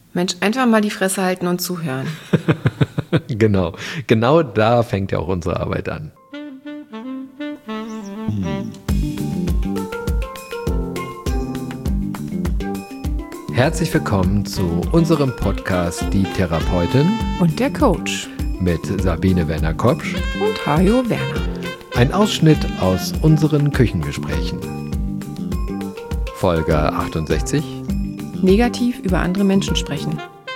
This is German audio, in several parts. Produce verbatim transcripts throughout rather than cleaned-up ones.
Mensch, einfach mal die Fresse halten und zuhören. Genau, genau da fängt ja auch unsere Arbeit an. Hm. Herzlich willkommen zu unserem Podcast Die Therapeutin und der Coach mit Sabine Werner-Kopsch und Hajo Werner. Ein Ausschnitt aus unseren Küchengesprächen. Folge achtundsechzig. Negativ über andere Menschen sprechen.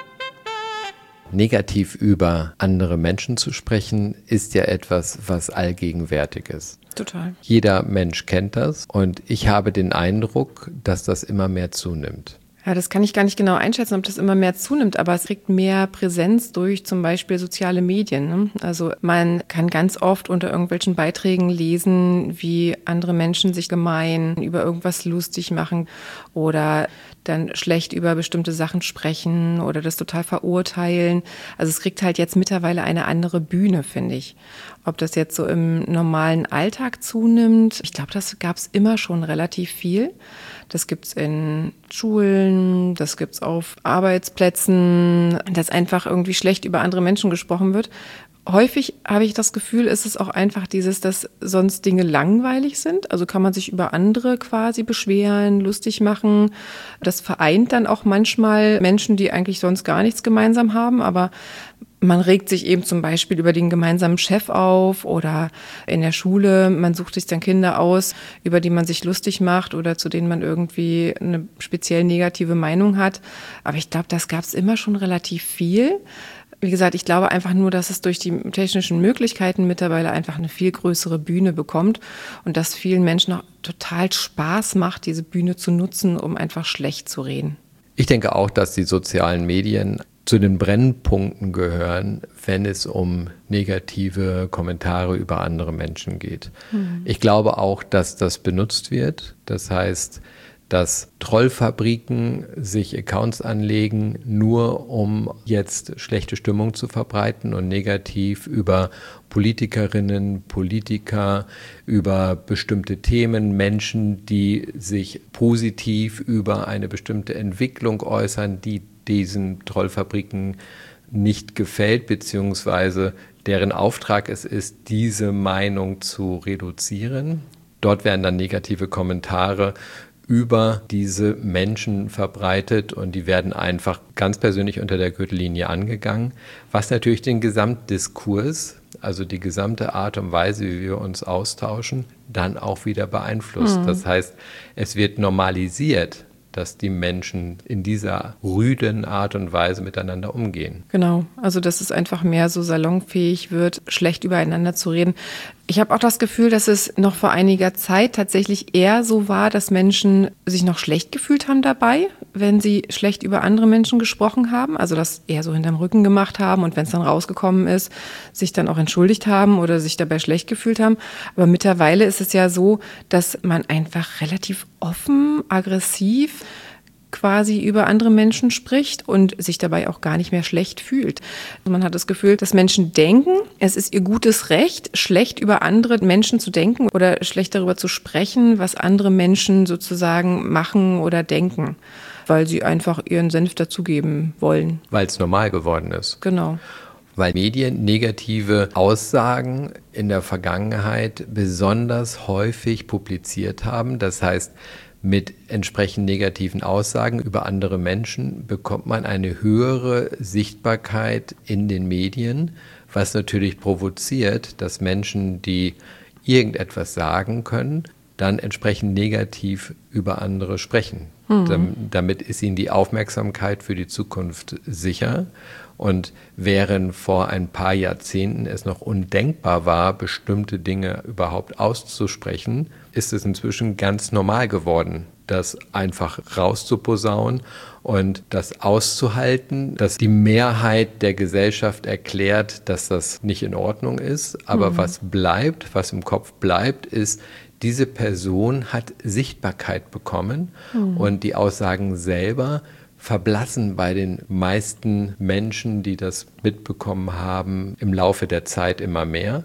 Negativ über andere Menschen zu sprechen, ist ja etwas, was allgegenwärtig ist. Total. Jeder Mensch kennt das und ich habe den Eindruck, dass das immer mehr zunimmt. Ja, das kann ich gar nicht genau einschätzen, ob das immer mehr zunimmt, aber es kriegt mehr Präsenz durch zum Beispiel soziale Medien. Ne? Also man kann ganz oft unter irgendwelchen Beiträgen lesen, wie andere Menschen sich gemein über irgendwas lustig machen oder dann schlecht über bestimmte Sachen sprechen oder das total verurteilen. Also es kriegt halt jetzt mittlerweile eine andere Bühne, finde ich. Ob das jetzt so im normalen Alltag zunimmt, ich glaube, das gab es immer schon relativ viel. Das gibt's in Schulen, das gibt's auf Arbeitsplätzen, dass einfach irgendwie schlecht über andere Menschen gesprochen wird. Häufig habe ich das Gefühl, ist es auch einfach dieses, dass sonst Dinge langweilig sind. Also kann man sich über andere quasi beschweren, lustig machen. Das vereint dann auch manchmal Menschen, die eigentlich sonst gar nichts gemeinsam haben, aber man regt sich eben zum Beispiel über den gemeinsamen Chef auf oder in der Schule, man sucht sich dann Kinder aus, über die man sich lustig macht oder zu denen man irgendwie eine speziell negative Meinung hat. Aber ich glaube, das gab es immer schon relativ viel. Wie gesagt, ich glaube einfach nur, dass es durch die technischen Möglichkeiten mittlerweile einfach eine viel größere Bühne bekommt und dass vielen Menschen auch total Spaß macht, diese Bühne zu nutzen, um einfach schlecht zu reden. Ich denke auch, dass die sozialen Medien zu den Brennpunkten gehören, wenn es um negative Kommentare über andere Menschen geht. Mhm. Ich glaube auch, dass das benutzt wird. Das heißt, dass Trollfabriken sich Accounts anlegen, nur um jetzt schlechte Stimmung zu verbreiten und negativ über Politikerinnen, Politiker, über bestimmte Themen, Menschen, die sich positiv über eine bestimmte Entwicklung äußern, die diesen Trollfabriken nicht gefällt, beziehungsweise deren Auftrag es ist, diese Meinung zu reduzieren. Dort werden dann negative Kommentare über diese Menschen verbreitet und die werden einfach ganz persönlich unter der Gürtellinie angegangen, was natürlich den Gesamtdiskurs, also die gesamte Art und Weise, wie wir uns austauschen, dann auch wieder beeinflusst. Mhm. Das heißt, es wird normalisiert, dass die Menschen in dieser rüden Art und Weise miteinander umgehen. Genau, also dass es einfach mehr so salonfähig wird, schlecht übereinander zu reden. Ich habe auch das Gefühl, dass es noch vor einiger Zeit tatsächlich eher so war, dass Menschen sich noch schlecht gefühlt haben dabei, wenn sie schlecht über andere Menschen gesprochen haben, also das eher so hinterm Rücken gemacht haben und wenn es dann rausgekommen ist, sich dann auch entschuldigt haben oder sich dabei schlecht gefühlt haben. Aber mittlerweile ist es ja so, dass man einfach relativ offen, aggressiv quasi über andere Menschen spricht und sich dabei auch gar nicht mehr schlecht fühlt. Man hat das Gefühl, dass Menschen denken, es ist ihr gutes Recht, schlecht über andere Menschen zu denken oder schlecht darüber zu sprechen, was andere Menschen sozusagen machen oder denken, weil sie einfach ihren Senf dazugeben wollen. Weil es normal geworden ist. Genau. Weil Medien negative Aussagen in der Vergangenheit besonders häufig publiziert haben. Das heißt, mit entsprechend negativen Aussagen über andere Menschen bekommt man eine höhere Sichtbarkeit in den Medien, was natürlich provoziert, dass Menschen, die irgendetwas sagen können, dann entsprechend negativ über andere sprechen. Mhm. Damit ist ihnen die Aufmerksamkeit für die Zukunft sicher. Und während vor ein paar Jahrzehnten es noch undenkbar war, bestimmte Dinge überhaupt auszusprechen, ist es inzwischen ganz normal geworden, das einfach rauszuposaunen und das auszuhalten, dass die Mehrheit der Gesellschaft erklärt, dass das nicht in Ordnung ist. Aber mhm. was bleibt, was im Kopf bleibt, ist, diese Person hat Sichtbarkeit bekommen mhm. und die Aussagen selber verblassen bei den meisten Menschen, die das mitbekommen haben, im Laufe der Zeit immer mehr.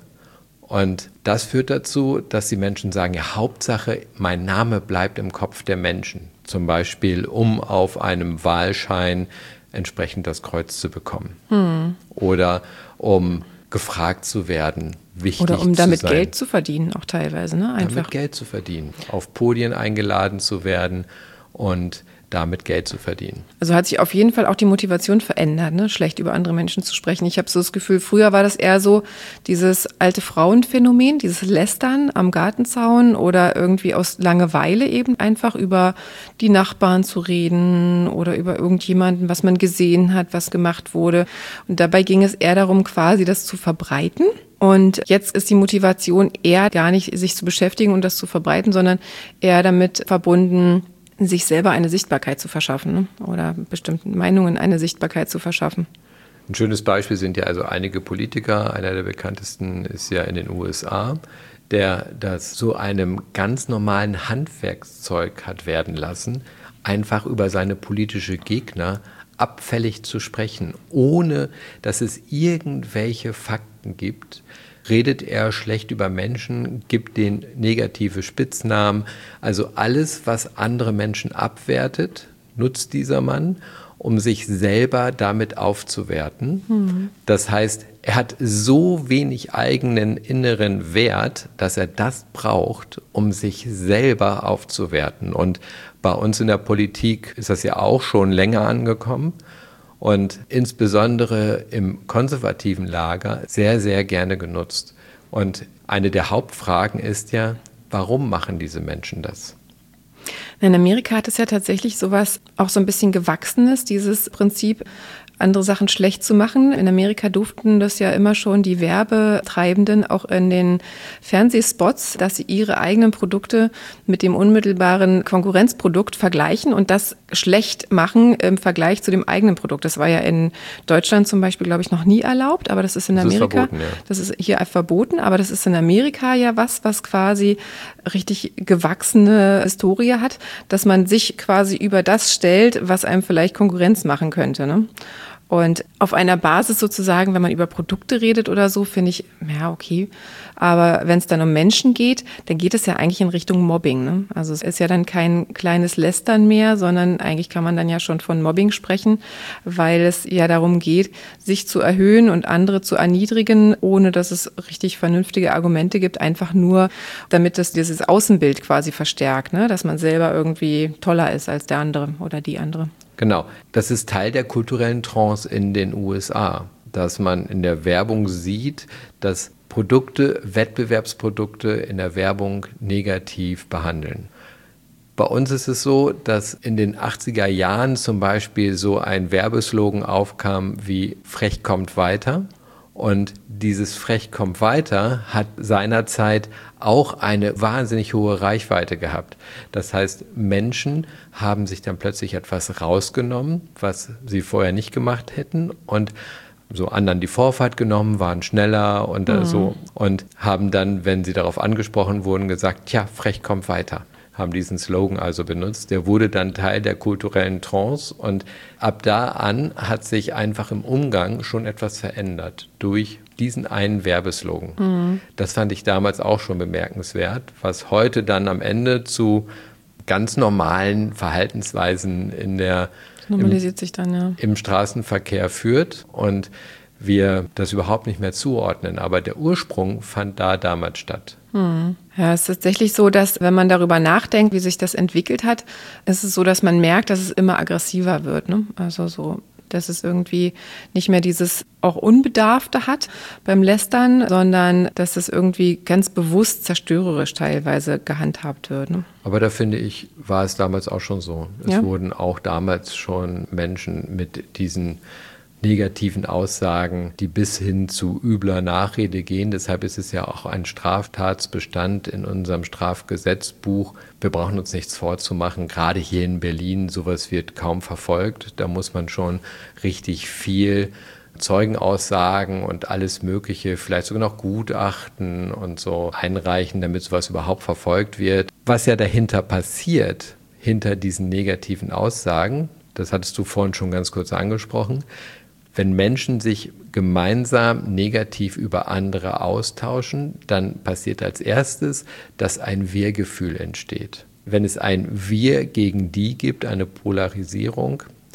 Und das führt dazu, dass die Menschen sagen, ja, Hauptsache, mein Name bleibt im Kopf der Menschen. Zum Beispiel, um auf einem Wahlschein entsprechend das Kreuz zu bekommen. Hm. Oder um gefragt zu werden, wichtig zu sein. Oder um damit Geld zu verdienen, auch teilweise. Ne? Einfach. Damit Geld zu verdienen, auf Podien eingeladen zu werden und damit Geld zu verdienen. Also hat sich auf jeden Fall auch die Motivation verändert, ne? Schlecht über andere Menschen zu sprechen. Ich habe so das Gefühl, früher war das eher so dieses alte Frauenphänomen, dieses Lästern am Gartenzaun oder irgendwie aus Langeweile eben einfach über die Nachbarn zu reden oder über irgendjemanden, was man gesehen hat, was gemacht wurde. Und dabei ging es eher darum, quasi das zu verbreiten. Und jetzt ist die Motivation eher gar nicht, sich zu beschäftigen und das zu verbreiten, sondern eher damit verbunden, sich selber eine Sichtbarkeit zu verschaffen, ne? Oder bestimmten Meinungen eine Sichtbarkeit zu verschaffen. Ein schönes Beispiel sind ja also einige Politiker. Einer der bekanntesten ist ja in den U S A, der das zu einem ganz normalen Handwerkszeug hat werden lassen, einfach über seine politische Gegner abfällig zu sprechen, ohne dass es irgendwelche Fakten gibt. Redet er schlecht über Menschen, gibt denen negative Spitznamen. Also alles, was andere Menschen abwertet, nutzt dieser Mann, um sich selber damit aufzuwerten. Mhm. Das heißt, er hat so wenig eigenen inneren Wert, dass er das braucht, um sich selber aufzuwerten. Und bei uns in der Politik ist das ja auch schon länger angekommen. Und insbesondere im konservativen Lager sehr, sehr gerne genutzt. Und eine der Hauptfragen ist ja, warum machen diese Menschen das? In Amerika hat es ja tatsächlich sowas auch so ein bisschen Gewachsenes, dieses Prinzip, andere Sachen schlecht zu machen. In Amerika durften das ja immer schon die Werbetreibenden auch in den Fernsehspots, dass sie ihre eigenen Produkte mit dem unmittelbaren Konkurrenzprodukt vergleichen und das schlecht machen im Vergleich zu dem eigenen Produkt. Das war ja in Deutschland zum Beispiel, glaube ich, noch nie erlaubt, aber das ist in das Amerika, ist verboten, ja. Das ist hier verboten, aber das ist in Amerika ja was, was quasi richtig gewachsene Historie hat, dass man sich quasi über das stellt, was einem vielleicht Konkurrenz machen könnte, ne? Und auf einer Basis sozusagen, wenn man über Produkte redet oder so, finde ich, ja, okay. Aber wenn es dann um Menschen geht, dann geht es ja eigentlich in Richtung Mobbing, ne? Also es ist ja dann kein kleines Lästern mehr, sondern eigentlich kann man dann ja schon von Mobbing sprechen, weil es ja darum geht, sich zu erhöhen und andere zu erniedrigen, ohne dass es richtig vernünftige Argumente gibt, einfach nur, damit es dieses Außenbild quasi verstärkt, ne? Dass man selber irgendwie toller ist als der andere oder die andere. Genau, das ist Teil der kulturellen Trance in den U S A, dass man in der Werbung sieht, dass Produkte, Wettbewerbsprodukte in der Werbung negativ behandeln. Bei uns ist es so, dass in den achtziger Jahren zum Beispiel so ein Werbeslogan aufkam wie „Frech kommt weiter". Und dieses Frech kommt weiter hat seinerzeit auch eine wahnsinnig hohe Reichweite gehabt. Das heißt, Menschen haben sich dann plötzlich etwas rausgenommen, was sie vorher nicht gemacht hätten und so anderen die Vorfahrt genommen, waren schneller und mhm. so und haben dann, wenn sie darauf angesprochen wurden, gesagt, tja, frech kommt weiter. Haben diesen Slogan also benutzt. Der wurde dann Teil der kulturellen Trance und ab da an hat sich einfach im Umgang schon etwas verändert durch diesen einen Werbeslogan. Mhm. Das fand ich damals auch schon bemerkenswert, was heute dann am Ende zu ganz normalen Verhaltensweisen in der, normalisiert im, sich dann, ja. im Straßenverkehr führt und wir das überhaupt nicht mehr zuordnen. Aber der Ursprung fand da damals statt. Hm. Ja, es ist tatsächlich so, dass wenn man darüber nachdenkt, wie sich das entwickelt hat, ist es so, dass man merkt, dass es immer aggressiver wird, ne? Also so, dass es irgendwie nicht mehr dieses auch Unbedarfte hat beim Lästern, sondern dass es irgendwie ganz bewusst zerstörerisch teilweise gehandhabt wird, ne? Aber da finde ich, war es damals auch schon so. Es ja. wurden auch damals schon Menschen mit diesen negativen Aussagen, die bis hin zu übler Nachrede gehen. Deshalb ist es ja auch ein Straftatsbestand in unserem Strafgesetzbuch. Wir brauchen uns nichts vorzumachen. Gerade hier in Berlin, sowas wird kaum verfolgt. Da muss man schon richtig viel Zeugenaussagen und alles Mögliche, vielleicht sogar noch Gutachten und so einreichen, damit sowas überhaupt verfolgt wird. Was ja dahinter passiert, hinter diesen negativen Aussagen, das hattest du vorhin schon ganz kurz angesprochen, wenn Menschen sich gemeinsam negativ über andere austauschen, dann passiert als erstes, dass ein Wir-Gefühl entsteht. Wenn es ein Wir gegen die gibt, eine Polarisierung,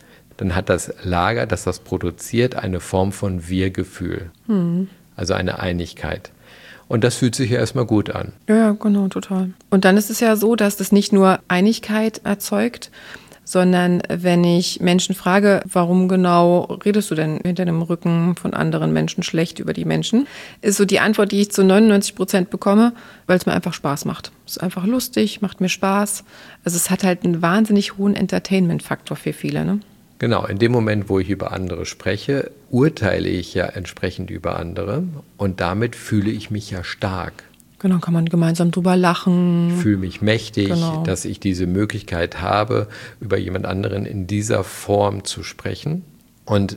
dann hat das Lager, das das produziert, eine Form von Wir-Gefühl. Mhm. Also eine Einigkeit. Und das fühlt sich ja erstmal gut an. Ja, genau, total. Und dann ist es ja so, dass das nicht nur Einigkeit erzeugt, sondern wenn ich Menschen frage, warum genau redest du denn hinter dem Rücken von anderen Menschen schlecht über die Menschen, ist so die Antwort, die ich zu neunundneunzig Prozent bekomme, weil es mir einfach Spaß macht. Es ist einfach lustig, macht mir Spaß. Also es hat halt einen wahnsinnig hohen Entertainment-Faktor für viele, ne? Genau, in dem Moment, wo ich über andere spreche, urteile ich ja entsprechend über andere und damit fühle ich mich ja stark. Genau, kann man gemeinsam drüber lachen. Ich fühle mich mächtig, genau. dass ich diese Möglichkeit habe, über jemand anderen in dieser Form zu sprechen. Und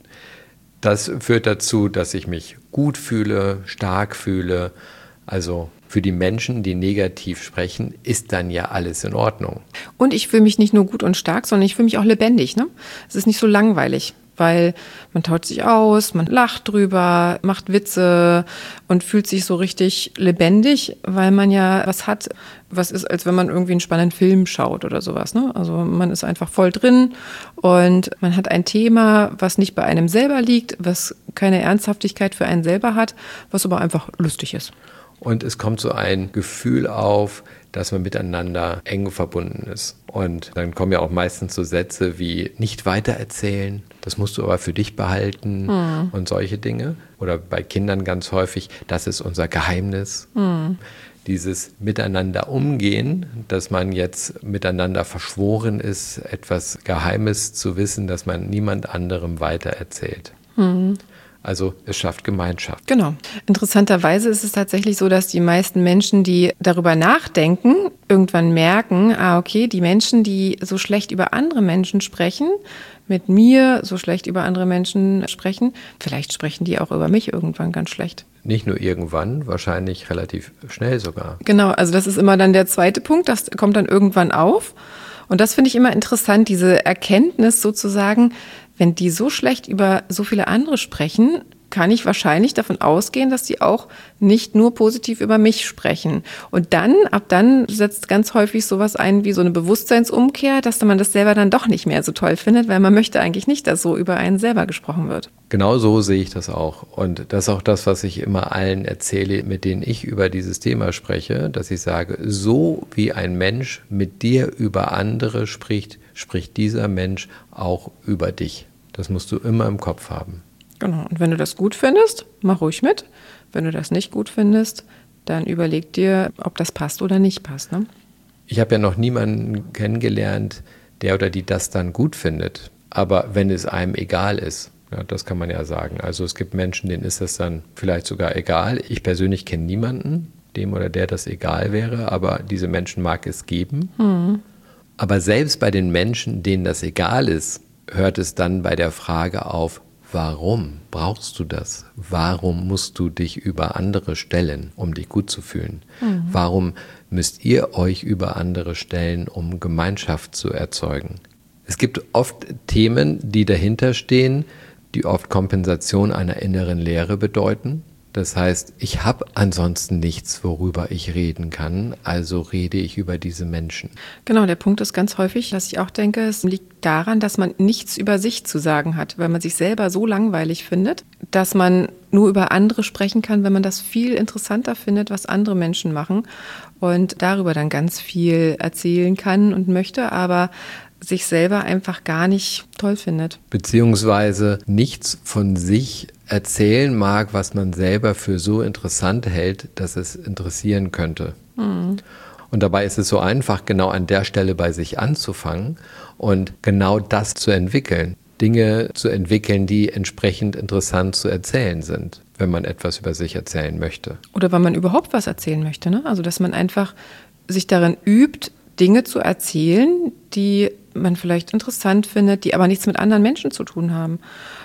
das führt dazu, dass ich mich gut fühle, stark fühle. Also für die Menschen, die negativ sprechen, ist dann ja alles in Ordnung. Und ich fühle mich nicht nur gut und stark, sondern ich fühle mich auch lebendig, ne? Es ist nicht so langweilig, weil man taut sich aus, man lacht drüber, macht Witze und fühlt sich so richtig lebendig, weil man ja was hat, was ist, als wenn man irgendwie einen spannenden Film schaut oder sowas, ne? Also man ist einfach voll drin und man hat ein Thema, was nicht bei einem selber liegt, was keine Ernsthaftigkeit für einen selber hat, was aber einfach lustig ist. Und es kommt so ein Gefühl auf, dass man miteinander eng verbunden ist. Und dann kommen ja auch meistens so Sätze wie nicht weitererzählen, das musst du aber für dich behalten mhm. und solche Dinge. Oder bei Kindern ganz häufig, das ist unser Geheimnis. Mhm. Dieses Miteinander umgehen, dass man jetzt miteinander verschworen ist, etwas Geheimes zu wissen, dass man niemand anderem weitererzählt. Mhm. Also es schafft Gemeinschaft. Genau. Interessanterweise ist es tatsächlich so, dass die meisten Menschen, die darüber nachdenken, irgendwann merken, ah okay, die Menschen, die so schlecht über andere Menschen sprechen, mit mir so schlecht über andere Menschen sprechen, vielleicht sprechen die auch über mich irgendwann ganz schlecht. Nicht nur irgendwann, wahrscheinlich relativ schnell sogar. Genau, also das ist immer dann der zweite Punkt, das kommt dann irgendwann auf. Und das finde ich immer interessant, diese Erkenntnis sozusagen, wenn die so schlecht über so viele andere sprechen, kann ich wahrscheinlich davon ausgehen, dass die auch nicht nur positiv über mich sprechen. Und dann, ab dann setzt ganz häufig sowas ein wie so eine Bewusstseinsumkehr, dass man das selber dann doch nicht mehr so toll findet, weil man möchte eigentlich nicht, dass so über einen selber gesprochen wird. Genau so sehe ich das auch. Und das ist auch das, was ich immer allen erzähle, mit denen ich über dieses Thema spreche, dass ich sage, so wie ein Mensch mit dir über andere spricht, spricht dieser Mensch auch über dich. Das musst du immer im Kopf haben. Genau. Und wenn du das gut findest, mach ruhig mit. Wenn du das nicht gut findest, dann überleg dir, ob das passt oder nicht passt. Ne? Ich habe ja noch niemanden kennengelernt, der oder die das dann gut findet. Aber wenn es einem egal ist, ja, das kann man ja sagen. Also es gibt Menschen, denen ist das dann vielleicht sogar egal. Ich persönlich kenne niemanden, dem oder der das egal wäre, aber diese Menschen mag es geben. Mhm. Aber selbst bei den Menschen, denen das egal ist, hört es dann bei der Frage auf, warum brauchst du das? Warum musst du dich über andere stellen, um dich gut zu fühlen? Mhm. Warum müsst ihr euch über andere stellen, um Gemeinschaft zu erzeugen? Es gibt oft Themen, die dahinter stehen, die oft Kompensation einer inneren Leere bedeuten. Das heißt, ich habe ansonsten nichts, worüber ich reden kann, also rede ich über diese Menschen. Genau, der Punkt ist ganz häufig, dass ich auch denke, es liegt daran, dass man nichts über sich zu sagen hat, weil man sich selber so langweilig findet, dass man nur über andere sprechen kann, wenn man das viel interessanter findet, was andere Menschen machen und darüber dann ganz viel erzählen kann und möchte, aber sich selber einfach gar nicht toll findet. Beziehungsweise nichts von sich erzählen mag, was man selber für so interessant hält, dass es interessieren könnte. Mhm. Und dabei ist es so einfach, genau an der Stelle bei sich anzufangen und genau das zu entwickeln. Dinge zu entwickeln, die entsprechend interessant zu erzählen sind, wenn man etwas über sich erzählen möchte. Oder wenn man überhaupt was erzählen möchte, ne? Also dass man einfach sich darin übt, Dinge zu erzählen, die man vielleicht interessant findet, die aber nichts mit anderen Menschen zu tun haben.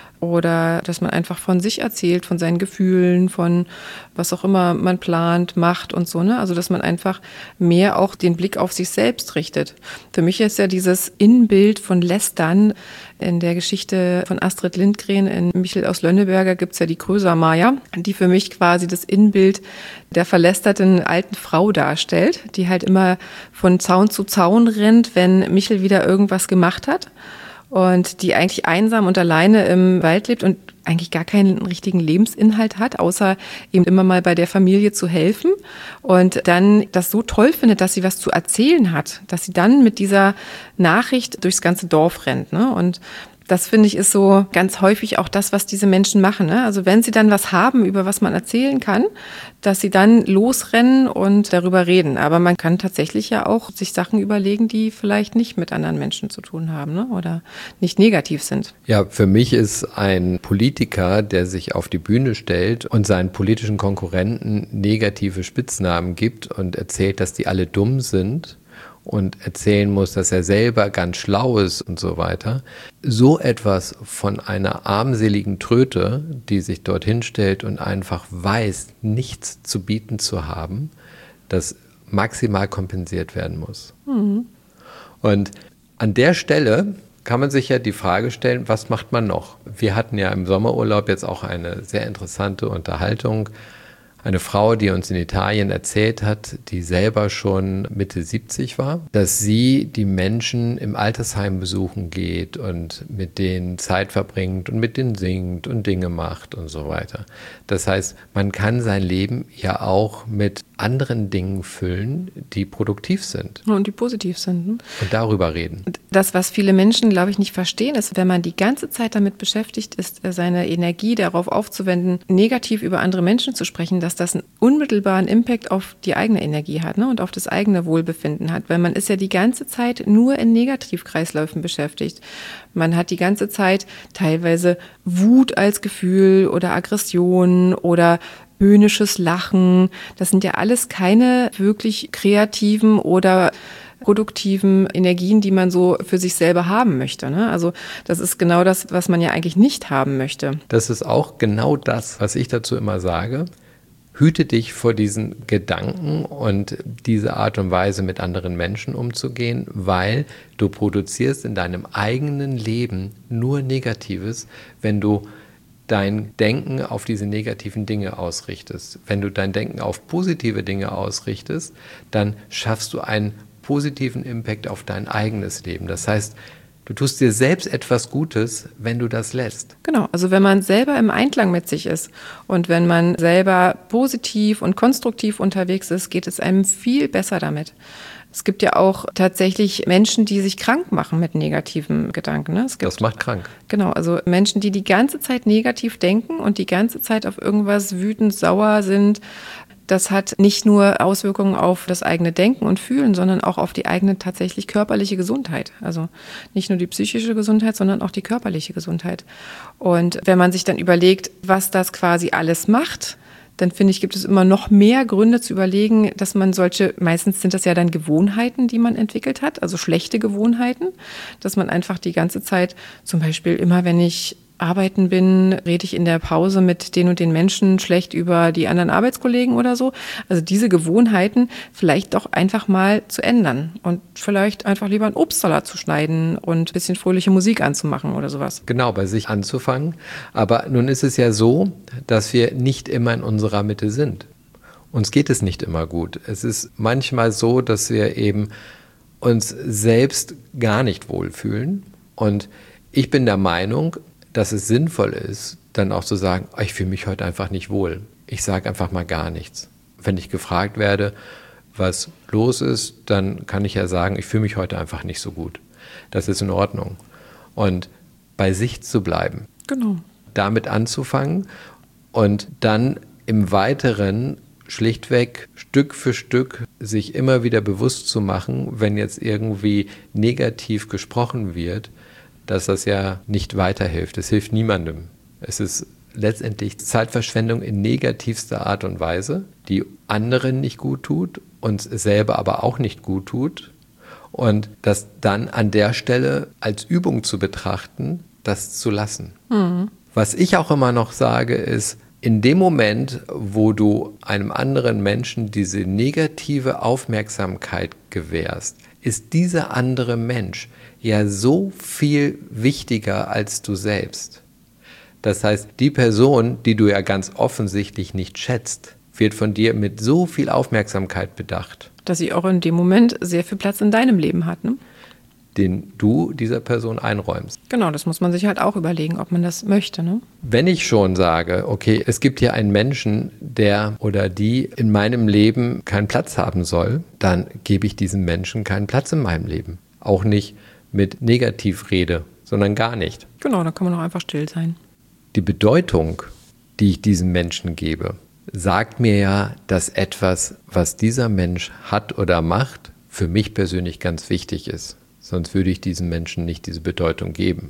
Oder dass man einfach von sich erzählt, von seinen Gefühlen, von was auch immer man plant, macht und so, ne? Also dass man einfach mehr auch den Blick auf sich selbst richtet. Für mich ist ja dieses Innenbild von Lästern in der Geschichte von Astrid Lindgren in Michel aus Lönneberger gibt's ja die Kröser-Maja, die für mich quasi das Innenbild der verlästerten alten Frau darstellt, die halt immer von Zaun zu Zaun rennt, wenn Michel wieder irgendwas gemacht hat. und die eigentlich einsam und alleine im Wald lebt und eigentlich gar keinen richtigen Lebensinhalt hat, außer eben immer mal bei der Familie zu helfen und dann das so toll findet, dass sie was zu erzählen hat, dass sie dann mit dieser Nachricht durchs ganze Dorf rennt, ne? Und das, finde ich, ist so ganz häufig auch das, was diese Menschen machen, ne? Also wenn sie dann was haben, über was man erzählen kann, dass sie dann losrennen und darüber reden. Aber man kann tatsächlich ja auch sich Sachen überlegen, die vielleicht nicht mit anderen Menschen zu tun haben, ne? Oder nicht negativ sind. Ja, für mich ist ein Politiker, der sich auf die Bühne stellt und seinen politischen Konkurrenten negative Spitznamen gibt und erzählt, dass die alle dumm sind, und erzählen muss, dass er selber ganz schlau ist und so weiter. So etwas von einer armseligen Tröte, die sich dorthin stellt und einfach weiß, nichts zu bieten zu haben, das maximal kompensiert werden muss. Mhm. Und an der Stelle kann man sich ja die Frage stellen, was macht man noch? Wir hatten ja im Sommerurlaub jetzt auch eine sehr interessante Unterhaltung. Eine Frau, die uns in Italien erzählt hat, die selber schon Mitte siebzig war, dass sie die Menschen im Altersheim besuchen geht und mit denen Zeit verbringt und mit denen singt und Dinge macht und so weiter. Das heißt, man kann sein Leben ja auch mit anderen Dingen füllen, die produktiv sind. Und die positiv sind. Ne? Und darüber reden. Das, was viele Menschen, glaube ich, nicht verstehen, ist, wenn man die ganze Zeit damit beschäftigt ist, seine Energie darauf aufzuwenden, negativ über andere Menschen zu sprechen, dass das einen unmittelbaren Impact auf die eigene Energie hat, ne, und auf das eigene Wohlbefinden hat. Weil man ist ja die ganze Zeit nur in Negativkreisläufen beschäftigt. Man hat die ganze Zeit teilweise Wut als Gefühl oder Aggression oder höhnisches Lachen. Das sind ja alles keine wirklich kreativen oder produktiven Energien, die man so für sich selber haben möchte, ne? Also das ist genau das, was man ja eigentlich nicht haben möchte. Das ist auch genau das, was ich dazu immer sage. Hüte dich vor diesen Gedanken und diese Art und Weise mit anderen Menschen umzugehen, weil du produzierst in deinem eigenen Leben nur Negatives, wenn du dein Denken auf diese negativen Dinge ausrichtest. Wenn du dein Denken auf positive Dinge ausrichtest, dann schaffst du einen positiven Impact auf dein eigenes Leben. Das heißt, du tust dir selbst etwas Gutes, wenn du das lässt. Genau, also wenn man selber im Einklang mit sich ist und wenn man selber positiv und konstruktiv unterwegs ist, geht es einem viel besser damit. Es gibt ja auch tatsächlich Menschen, die sich krank machen mit negativen Gedanken. Ne? Es gibt, das macht krank. Genau, also Menschen, die die ganze Zeit negativ denken und die ganze Zeit auf irgendwas wütend, sauer sind. Das hat nicht nur Auswirkungen auf das eigene Denken und Fühlen, sondern auch auf die eigene tatsächlich körperliche Gesundheit. Also nicht nur die psychische Gesundheit, sondern auch die körperliche Gesundheit. Und wenn man sich dann überlegt, was das quasi alles macht, dann finde ich, gibt es immer noch mehr Gründe zu überlegen, dass man solche, meistens sind das ja dann Gewohnheiten, die man entwickelt hat, also schlechte Gewohnheiten, dass man einfach die ganze Zeit, zum Beispiel immer, wenn ich arbeiten bin, rede ich in der Pause mit den und den Menschen schlecht über die anderen Arbeitskollegen oder so. Also diese Gewohnheiten vielleicht doch einfach mal zu ändern und vielleicht einfach lieber einen Obstsalat zu schneiden und ein bisschen fröhliche Musik anzumachen oder sowas. Genau, bei sich anzufangen. Aber nun ist es ja so, dass wir nicht immer in unserer Mitte sind. Uns geht es nicht immer gut. Es ist manchmal so, dass wir eben uns selbst gar nicht wohlfühlen. Und ich bin der Meinung, dass es sinnvoll ist, dann auch zu sagen, oh, ich fühle mich heute einfach nicht wohl. Ich sage einfach mal gar nichts. Wenn ich gefragt werde, was los ist, dann kann ich ja sagen, ich fühle mich heute einfach nicht so gut. Das ist in Ordnung. Und bei sich zu bleiben. Genau. Damit anzufangen und dann im Weiteren schlichtweg Stück für Stück sich immer wieder bewusst zu machen, wenn jetzt irgendwie negativ gesprochen wird, dass das ja nicht weiterhilft. Es hilft niemandem. Es ist letztendlich Zeitverschwendung in negativster Art und Weise, die anderen nicht gut tut, uns selber aber auch nicht gut tut. Und das dann an der Stelle als Übung zu betrachten, das zu lassen. Mhm. Was ich auch immer noch sage, ist, in dem Moment, wo du einem anderen Menschen diese negative Aufmerksamkeit gewährst, ist dieser andere Mensch ja so viel wichtiger als du selbst. Das heißt, die Person, die du ja ganz offensichtlich nicht schätzt, wird von dir mit so viel Aufmerksamkeit bedacht. Dass sie auch in dem Moment sehr viel Platz in deinem Leben hat, ne? den du dieser Person einräumst. Genau, das muss man sich halt auch überlegen, ob man das möchte, ne? Wenn ich schon sage, okay, es gibt hier einen Menschen, der oder die in meinem Leben keinen Platz haben soll, dann gebe ich diesem Menschen keinen Platz in meinem Leben. Auch nicht mit Negativrede, sondern gar nicht. Genau, dann kann man auch einfach still sein. Die Bedeutung, die ich diesem Menschen gebe, sagt mir ja, dass etwas, was dieser Mensch hat oder macht, für mich persönlich ganz wichtig ist. Sonst würde ich diesem Menschen nicht diese Bedeutung geben.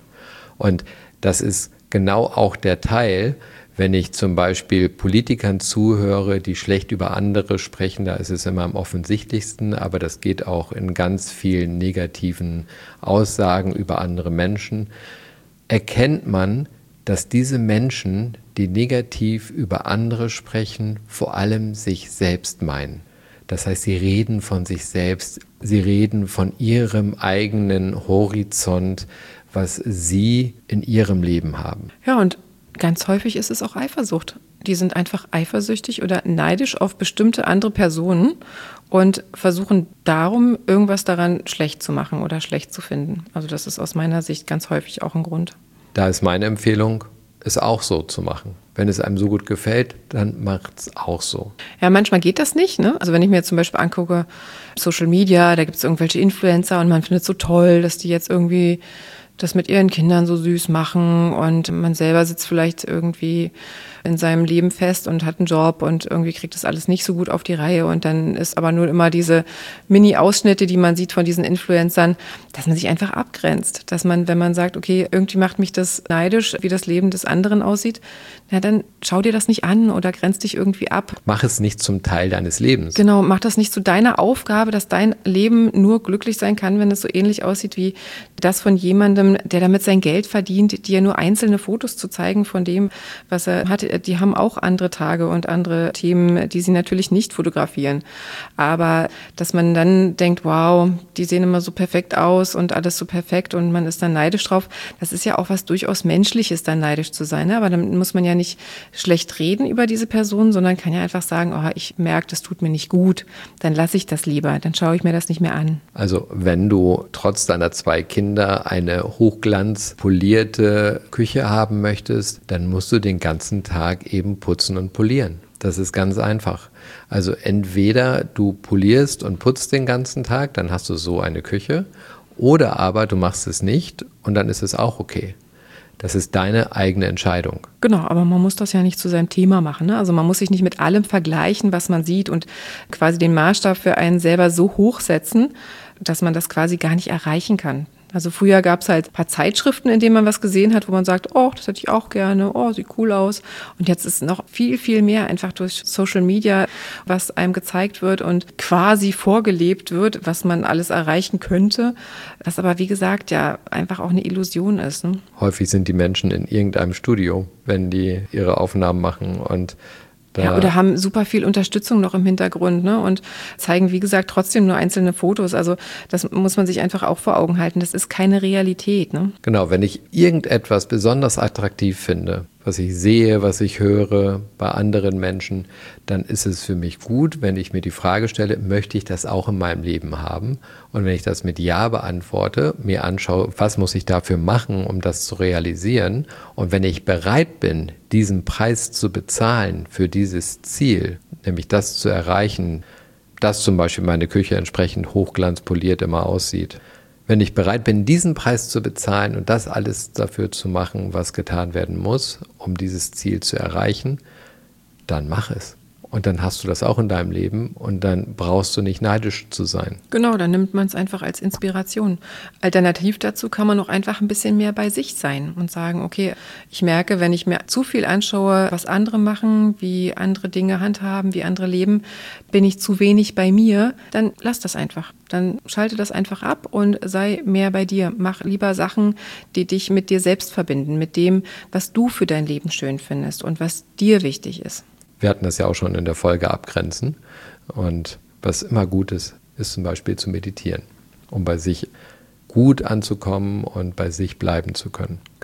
Und das ist genau auch der Teil, wenn ich zum Beispiel Politikern zuhöre, die schlecht über andere sprechen, da ist es immer am offensichtlichsten, aber das geht auch in ganz vielen negativen Aussagen über andere Menschen, erkennt man, dass diese Menschen, die negativ über andere sprechen, vor allem sich selbst meinen. Das heißt, sie reden von sich selbst, sie reden von ihrem eigenen Horizont, was sie in ihrem Leben haben. Ja, und ganz häufig ist es auch Eifersucht. Die sind einfach eifersüchtig oder neidisch auf bestimmte andere Personen und versuchen darum, irgendwas daran schlecht zu machen oder schlecht zu finden. Also das ist aus meiner Sicht ganz häufig auch ein Grund. Da ist meine Empfehlung, es auch so zu machen. Wenn es einem so gut gefällt, dann macht es auch so. Ja, manchmal geht das nicht, ne? Also wenn ich mir jetzt zum Beispiel angucke, Social Media, da gibt es irgendwelche Influencer und man findet es so toll, dass die jetzt irgendwie das mit ihren Kindern so süß machen und man selber sitzt vielleicht irgendwie in seinem Leben fest und hat einen Job und irgendwie kriegt das alles nicht so gut auf die Reihe und dann ist aber nur immer diese Mini-Ausschnitte, die man sieht von diesen Influencern, dass man sich einfach abgrenzt, dass man, wenn man sagt, okay, irgendwie macht mich das neidisch, wie das Leben des anderen aussieht, na dann schau dir das nicht an oder grenz dich irgendwie ab. Mach es nicht zum Teil deines Lebens. Genau, mach das nicht zu deiner Aufgabe, dass dein Leben nur glücklich sein kann, wenn es so ähnlich aussieht wie das von jemandem, der damit sein Geld verdient, dir nur einzelne Fotos zu zeigen von dem, was er hat. Die haben auch andere Tage und andere Themen, die sie natürlich nicht fotografieren. Aber dass man dann denkt, wow, die sehen immer so perfekt aus und alles so perfekt und man ist dann neidisch drauf, das ist ja auch was durchaus Menschliches, dann neidisch zu sein. Ne? Aber dann muss man ja nicht schlecht reden über diese Person, sondern kann ja einfach sagen, oh, ich merke, das tut mir nicht gut, dann lasse ich das lieber, dann schaue ich mir das nicht mehr an. Also wenn du trotz deiner zwei Kinder eine hochglanzpolierte Küche haben möchtest, dann musst du den ganzen Tag eben putzen und polieren. Das ist ganz einfach. Also entweder du polierst und putzt den ganzen Tag, dann hast du so eine Küche, oder aber du machst es nicht und dann ist es auch okay. Das ist deine eigene Entscheidung. Genau, aber man muss das ja nicht zu seinem Thema machen. Ne? Also man muss sich nicht mit allem vergleichen, was man sieht und quasi den Maßstab für einen selber so hoch setzen, dass man das quasi gar nicht erreichen kann. Also früher gab es halt ein paar Zeitschriften, in denen man was gesehen hat, wo man sagt, oh, das hätte ich auch gerne, oh, sieht cool aus. Und jetzt ist noch viel, viel mehr einfach durch Social Media, was einem gezeigt wird und quasi vorgelebt wird, was man alles erreichen könnte, was aber, wie gesagt, ja einfach auch eine Illusion ist. Ne? Häufig sind die Menschen in irgendeinem Studio, wenn die ihre Aufnahmen machen und Ja, oder haben super viel Unterstützung noch im Hintergrund, ne? Und zeigen, wie gesagt, trotzdem nur einzelne Fotos. Also das muss man sich einfach auch vor Augen halten. Das ist keine Realität, ne? Genau, wenn ich irgendetwas besonders attraktiv finde, was ich sehe, was ich höre bei anderen Menschen, dann ist es für mich gut, wenn ich mir die Frage stelle, möchte ich das auch in meinem Leben haben? Und wenn ich das mit Ja beantworte, mir anschaue, was muss ich dafür machen, um das zu realisieren? Und wenn ich bereit bin, diesen Preis zu bezahlen für dieses Ziel, nämlich das zu erreichen, dass zum Beispiel meine Küche entsprechend hochglanzpoliert immer aussieht, wenn ich bereit bin, diesen Preis zu bezahlen und das alles dafür zu machen, was getan werden muss, um dieses Ziel zu erreichen, dann mach es. Und dann hast du das auch in deinem Leben und dann brauchst du nicht neidisch zu sein. Genau, dann nimmt man es einfach als Inspiration. Alternativ dazu kann man auch einfach ein bisschen mehr bei sich sein und sagen, okay, ich merke, wenn ich mir zu viel anschaue, was andere machen, wie andere Dinge handhaben, wie andere leben, bin ich zu wenig bei mir, dann lass das einfach. Dann schalte das einfach ab und sei mehr bei dir. Mach lieber Sachen, die dich mit dir selbst verbinden, mit dem, was du für dein Leben schön findest und was dir wichtig ist. Wir hatten das ja auch schon in der Folge Abgrenzen. Und was immer gut ist, ist zum Beispiel zu meditieren, um bei sich gut anzukommen und bei sich bleiben zu können. Genau.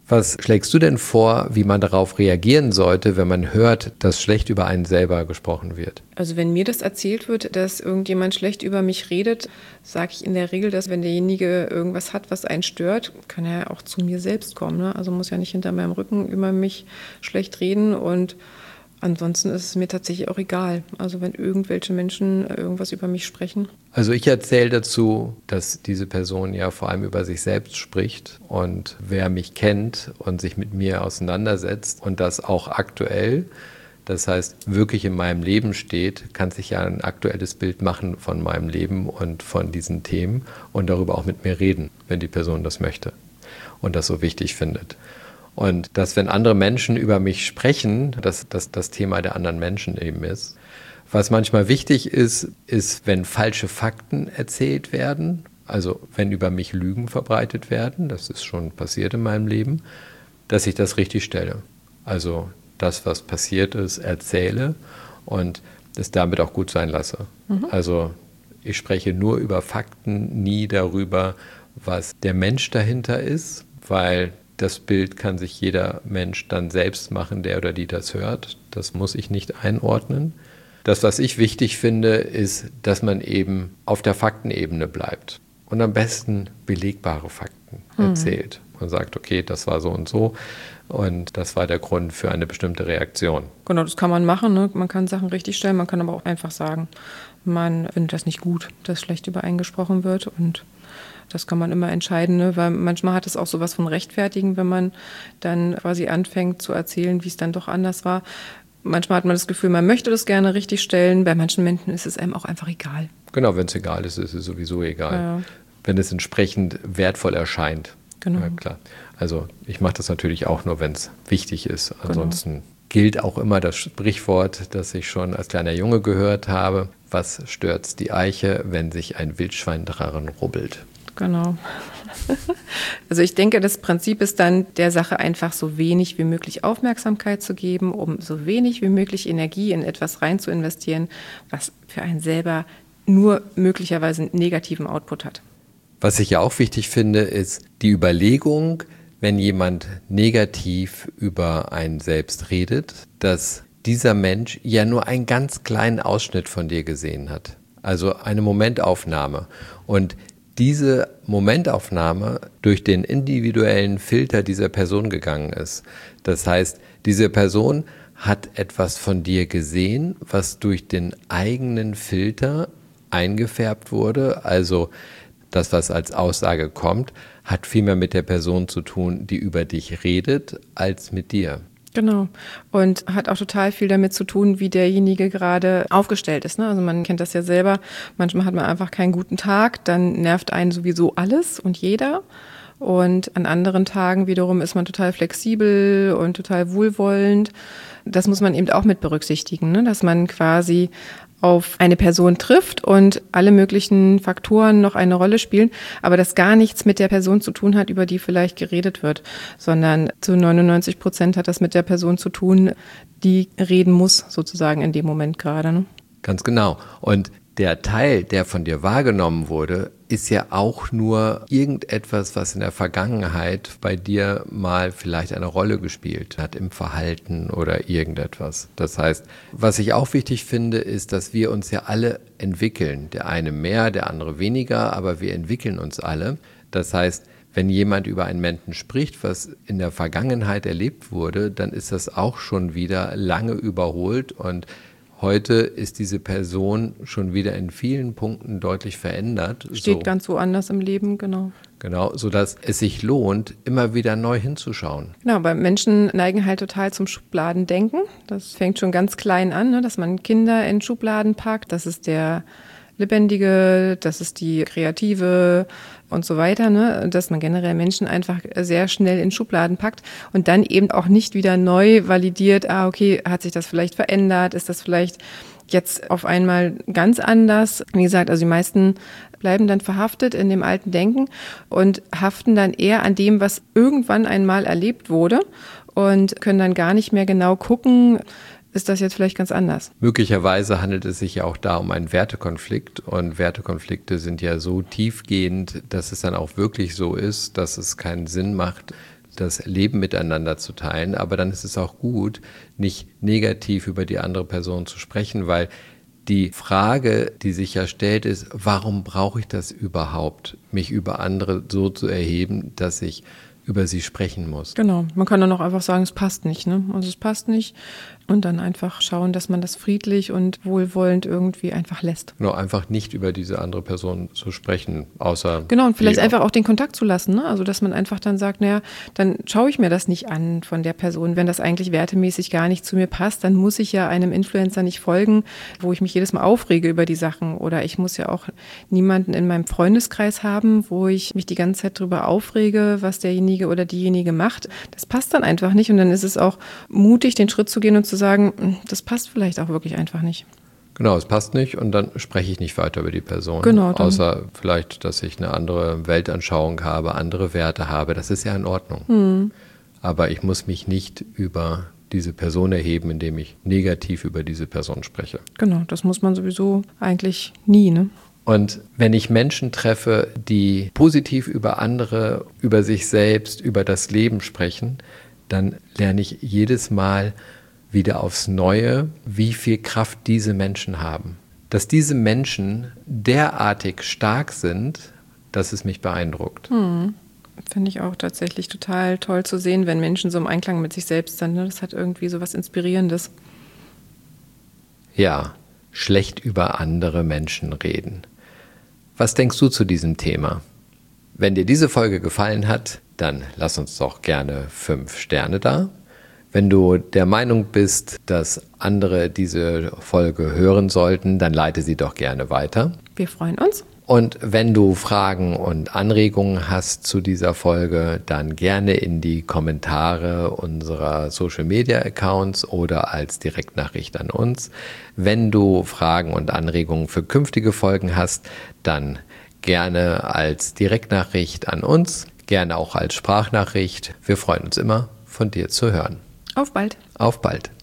Was schlägst du denn vor, wie man darauf reagieren sollte, wenn man hört, dass schlecht über einen selber gesprochen wird? Also wenn mir das erzählt wird, dass irgendjemand schlecht über mich redet, sage ich in der Regel, dass wenn derjenige irgendwas hat, was einen stört, kann er auch zu mir selbst kommen. Ne? Also muss ja nicht hinter meinem Rücken über mich schlecht reden, und ansonsten ist es mir tatsächlich auch egal. Also wenn irgendwelche Menschen irgendwas über mich sprechen. Also ich erzähle dazu, dass diese Person ja vor allem über sich selbst spricht, und wer mich kennt und sich mit mir auseinandersetzt und das auch aktuell, das heißt wirklich in meinem Leben steht, kann sich ja ein aktuelles Bild machen von meinem Leben und von diesen Themen und darüber auch mit mir reden, wenn die Person das möchte und das so wichtig findet. Und dass, wenn andere Menschen über mich sprechen, dass das das Thema der anderen Menschen eben ist. Was manchmal wichtig ist, ist, wenn falsche Fakten erzählt werden, also wenn über mich Lügen verbreitet werden, das ist schon passiert in meinem Leben, dass ich das richtig stelle. Also das, was passiert ist, erzähle und es damit auch gut sein lasse. Mhm. Also ich spreche nur über Fakten, nie darüber, was der Mensch dahinter ist, weil das Bild kann sich jeder Mensch dann selbst machen, der oder die das hört. Das muss ich nicht einordnen. Das, was ich wichtig finde, ist, dass man eben auf der Faktenebene bleibt und am besten belegbare Fakten mhm. erzählt. Man sagt, okay, das war so und so und das war der Grund für eine bestimmte Reaktion. Genau, das kann man machen. Ne? Man kann Sachen richtig stellen, man kann aber auch einfach sagen, man findet das nicht gut, dass schlecht über einen gesprochen wird, und das kann man immer entscheiden, ne? Weil manchmal hat es auch sowas von Rechtfertigen, wenn man dann quasi anfängt zu erzählen, wie es dann doch anders war. Manchmal hat man das Gefühl, man möchte das gerne richtig stellen. Bei manchen Menschen ist es einem auch einfach egal. Genau, wenn es egal ist, ist es sowieso egal. Ja. Wenn es entsprechend wertvoll erscheint. Genau. Ja, klar. Also ich mache das natürlich auch nur, wenn es wichtig ist. Ansonsten genau. gilt auch immer das Sprichwort, das ich schon als kleiner Junge gehört habe. Was stört's die Eiche, wenn sich ein Wildschwein daran rubbelt? Genau. Also ich denke, das Prinzip ist dann, der Sache einfach so wenig wie möglich Aufmerksamkeit zu geben, um so wenig wie möglich Energie in etwas rein zu investieren, was für einen selber nur möglicherweise einen negativen Output hat. Was ich ja auch wichtig finde, ist die Überlegung, wenn jemand negativ über einen selbst redet, dass dieser Mensch ja nur einen ganz kleinen Ausschnitt von dir gesehen hat. Also eine Momentaufnahme. Und diese Momentaufnahme durch den individuellen Filter dieser Person gegangen ist. Das heißt, diese Person hat etwas von dir gesehen, was durch den eigenen Filter eingefärbt wurde. Also das, was als Aussage kommt, hat viel mehr mit der Person zu tun, die über dich redet, als mit dir. Genau. Und hat auch total viel damit zu tun, wie derjenige gerade aufgestellt ist. Ne? Also man kennt das ja selber. Manchmal hat man einfach keinen guten Tag, dann nervt einen sowieso alles und jeder. Und an anderen Tagen wiederum ist man total flexibel und total wohlwollend. Das muss man eben auch mit berücksichtigen, ne? Dass man quasi auf eine Person trifft und alle möglichen Faktoren noch eine Rolle spielen, aber das gar nichts mit der Person zu tun hat, über die vielleicht geredet wird, sondern zu neunundneunzig Prozent hat das mit der Person zu tun, die reden muss, sozusagen in dem Moment gerade. Ne? Ganz genau. Und der Teil, der von dir wahrgenommen wurde, ist ja auch nur irgendetwas, was in der Vergangenheit bei dir mal vielleicht eine Rolle gespielt hat im Verhalten oder irgendetwas. Das heißt, was ich auch wichtig finde, ist, dass wir uns ja alle entwickeln. Der eine mehr, der andere weniger, aber wir entwickeln uns alle. Das heißt, wenn jemand über einen Menschen spricht, was in der Vergangenheit erlebt wurde, dann ist das auch schon wieder lange überholt, und heute ist diese Person schon wieder in vielen Punkten deutlich verändert. Steht so, ganz woanders im Leben, genau. Genau, sodass es sich lohnt, immer wieder neu hinzuschauen. Genau, weil Menschen neigen halt total zum Schubladendenken. Das fängt schon ganz klein an, ne, dass man Kinder in Schubladen packt. Das ist der Lebendige, das ist die Kreative und so weiter, ne? Dass man generell Menschen einfach sehr schnell in Schubladen packt und dann eben auch nicht wieder neu validiert, ah, okay, hat sich das vielleicht verändert, ist das vielleicht jetzt auf einmal ganz anders? Wie gesagt, also die meisten bleiben dann verhaftet in dem alten Denken und haften dann eher an dem, was irgendwann einmal erlebt wurde, und können dann gar nicht mehr genau gucken, ist das jetzt vielleicht ganz anders. Möglicherweise handelt es sich ja auch da um einen Wertekonflikt, und Wertekonflikte sind ja so tiefgehend, dass es dann auch wirklich so ist, dass es keinen Sinn macht, das Leben miteinander zu teilen. Aber dann ist es auch gut, nicht negativ über die andere Person zu sprechen, weil die Frage, die sich ja stellt, ist, warum brauche ich das überhaupt, mich über andere so zu erheben, dass ich über sie sprechen muss? Genau, man kann dann auch einfach sagen, es passt nicht, ne? Also es passt nicht und dann einfach schauen, dass man das friedlich und wohlwollend irgendwie einfach lässt. Genau, einfach nicht über diese andere Person zu sprechen, außer... Genau, und vielleicht einfach auch den Kontakt zu lassen, ne? Also dass man einfach dann sagt, naja, dann schaue ich mir das nicht an von der Person. Wenn das eigentlich wertemäßig gar nicht zu mir passt, dann muss ich ja einem Influencer nicht folgen, wo ich mich jedes Mal aufrege über die Sachen. Oder ich muss ja auch niemanden in meinem Freundeskreis haben, wo ich mich die ganze Zeit drüber aufrege, was derjenige oder diejenige macht. Das passt dann einfach nicht und dann ist es auch mutig, den Schritt zu gehen und zu sagen, das passt vielleicht auch wirklich einfach nicht. Genau, es passt nicht und dann spreche ich nicht weiter über die Person. Genau, außer vielleicht, dass ich eine andere Weltanschauung habe, andere Werte habe. Das ist ja in Ordnung. Hm. Aber ich muss mich nicht über diese Person erheben, indem ich negativ über diese Person spreche. Genau, das muss man sowieso eigentlich nie, ne? Und wenn ich Menschen treffe, die positiv über andere, über sich selbst, über das Leben sprechen, dann lerne ich jedes Mal wieder aufs Neue, wie viel Kraft diese Menschen haben. Dass diese Menschen derartig stark sind, dass es mich beeindruckt. Hm. Finde ich auch tatsächlich total toll zu sehen, wenn Menschen so im Einklang mit sich selbst sind. Ne? Das hat irgendwie so was Inspirierendes. Ja, schlecht über andere Menschen reden. Was denkst du zu diesem Thema? Wenn dir diese Folge gefallen hat, dann lass uns doch gerne fünf Sterne da. Wenn du der Meinung bist, dass andere diese Folge hören sollten, dann leite sie doch gerne weiter. Wir freuen uns. Und wenn du Fragen und Anregungen hast zu dieser Folge, dann gerne in die Kommentare unserer Social-Media-Accounts oder als Direktnachricht an uns. Wenn du Fragen und Anregungen für künftige Folgen hast, dann gerne als Direktnachricht an uns, gerne auch als Sprachnachricht. Wir freuen uns immer, von dir zu hören. Auf bald. Auf bald.